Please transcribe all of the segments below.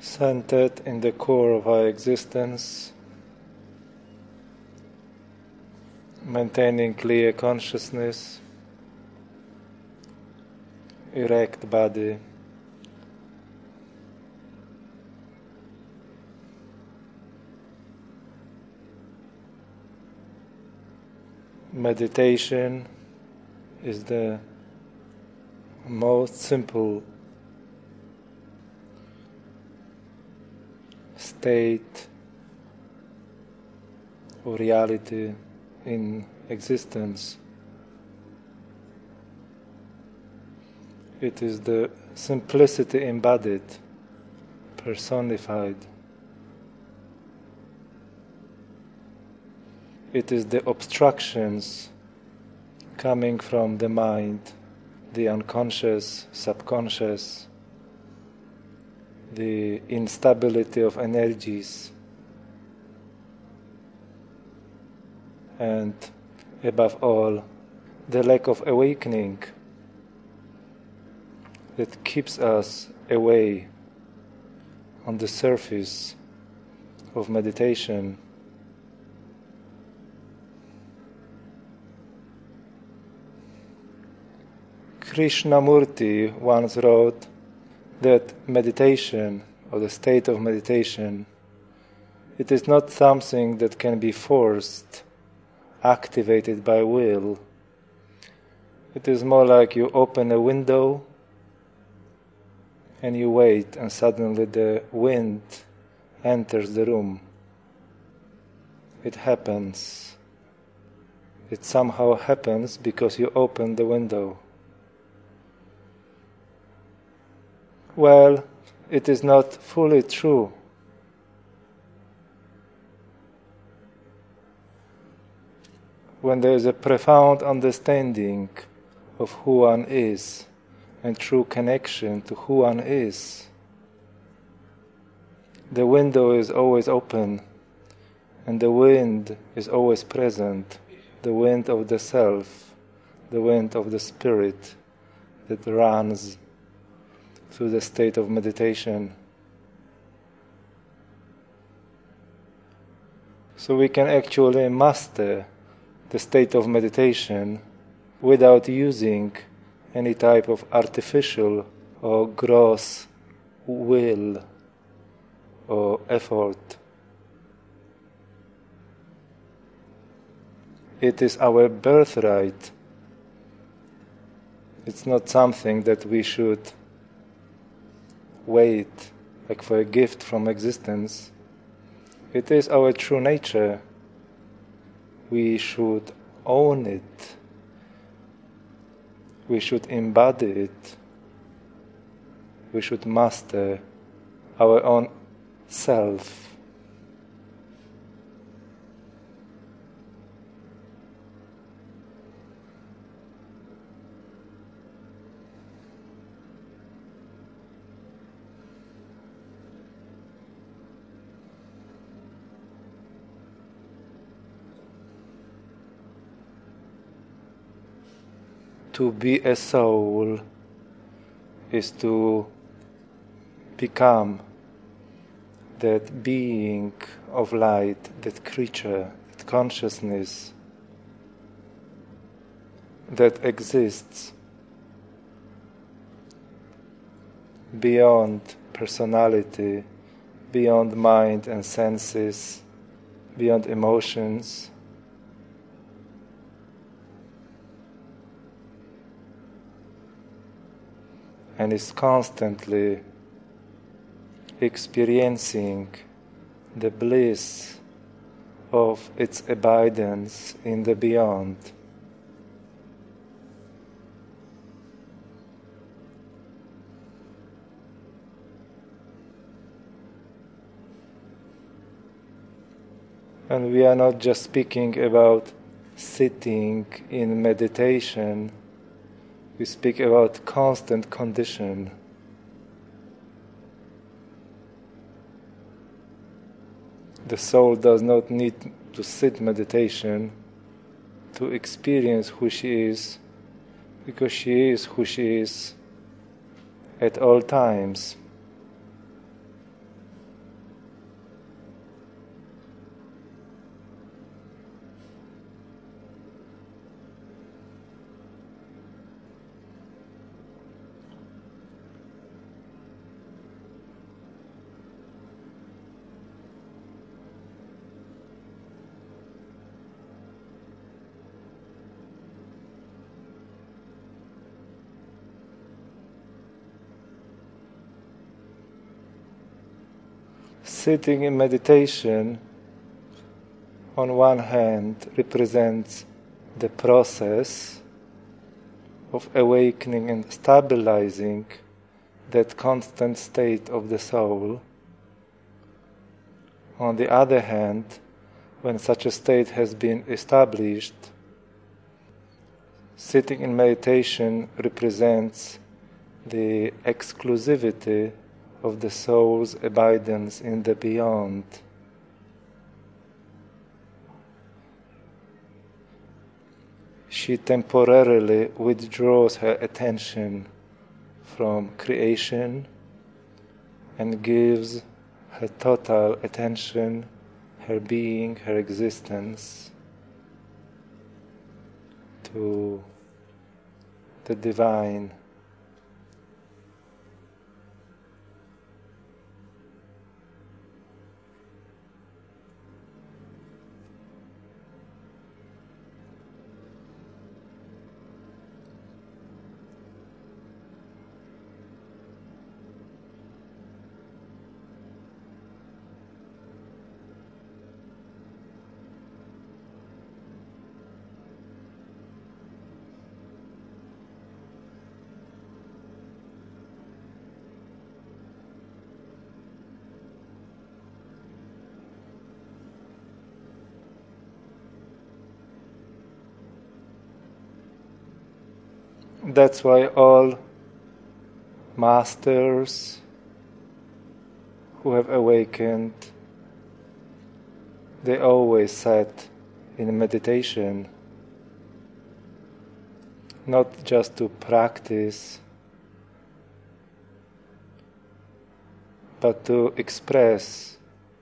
centered in the core of our existence, maintaining clear consciousness, erect body, meditation is the most simple state or reality in existence. It is the simplicity embodied, personified. It is the obstructions coming from the mind, the unconscious, subconscious, the instability of energies, and above all, the lack of awakening that keeps us away on the surface of meditation. Krishnamurti once wrote that meditation, or the state of meditation, it is not something that can be forced, activated by will. It is more like you open a window and you wait, and suddenly the wind enters the room. It happens. It somehow happens because you open the window. Well, it is not fully true. When there is a profound understanding of who one is and true connection to who one is, the window is always open and the wind is always present, the wind of the self, the wind of the spirit that runs through the state of meditation. So we can actually master the state of meditation without using any type of artificial or gross will or effort. It is our birthright. It's not something that we should wait like for a gift from existence. It is our true nature. We should own it. We should embody it. We should master our own self. To be a soul is to become that being of light, that creature, that consciousness that exists beyond personality, beyond mind and senses, beyond emotions, and is constantly experiencing the bliss of its abidance in the beyond. And we are not just speaking about sitting in meditation. We speak about constant condition. The soul does not need to sit meditation to experience who she is, because she is who she is at all times. Sitting in meditation, on one hand, represents the process of awakening and stabilizing that constant state of the soul. On the other hand, when such a state has been established, sitting in meditation represents the exclusivity of the soul's abidance in the beyond. She temporarily withdraws her attention from creation and gives her total attention, her being, her existence to the divine. That's why all masters who have awakened, they always sat in meditation, not just to practice, but to express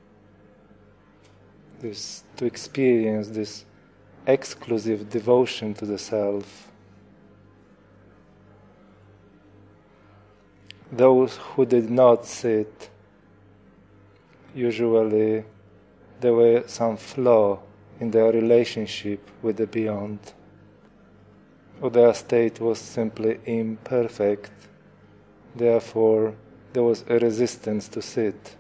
this, to experience this exclusive devotion to the self. Those who did not sit, usually there was some flaw in their relationship with the beyond, or their state was simply imperfect, therefore there was a resistance to sit.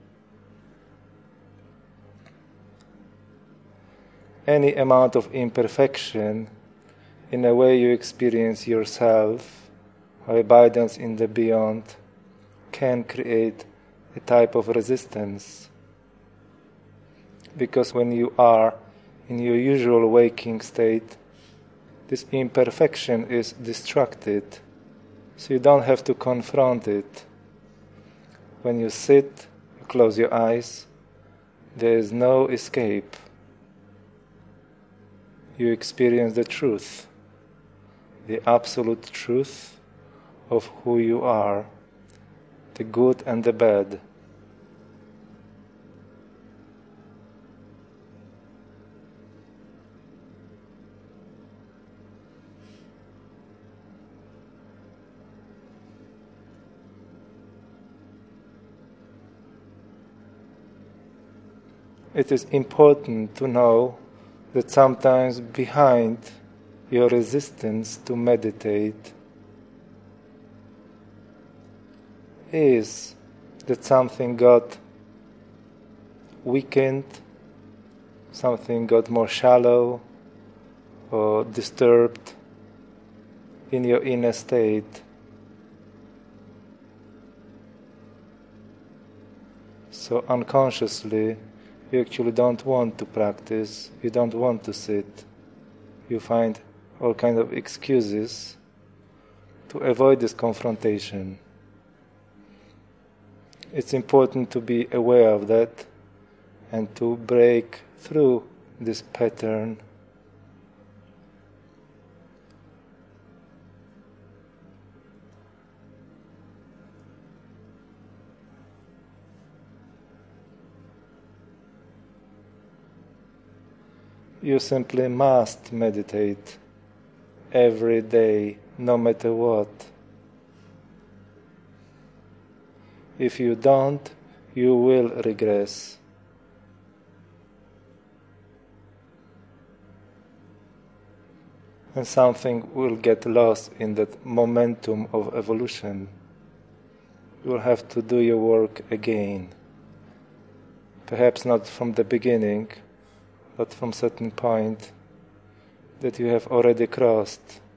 Any amount of imperfection, in a way you experience yourself, or abidance in the beyond, can create a type of resistance. Because when you are in your usual waking state, this imperfection is distracted, so you don't have to confront it. When you sit, you close your eyes, there is no escape. You experience the truth, the absolute truth of who you are, the good and the bad. It is important to know that sometimes behind your resistance to meditate is that something got weakened, something got more shallow or disturbed in your inner state. So unconsciously, you actually don't want to practice, you don't want to sit. You find all kinds of excuses to avoid this confrontation. It's important to be aware of that and to break through this pattern. You simply must meditate every day, no matter what. If you don't, you will regress. And something will get lost in that momentum of evolution. You will have to do your work again. perhaps not from the beginning, but from certain point that you have already crossed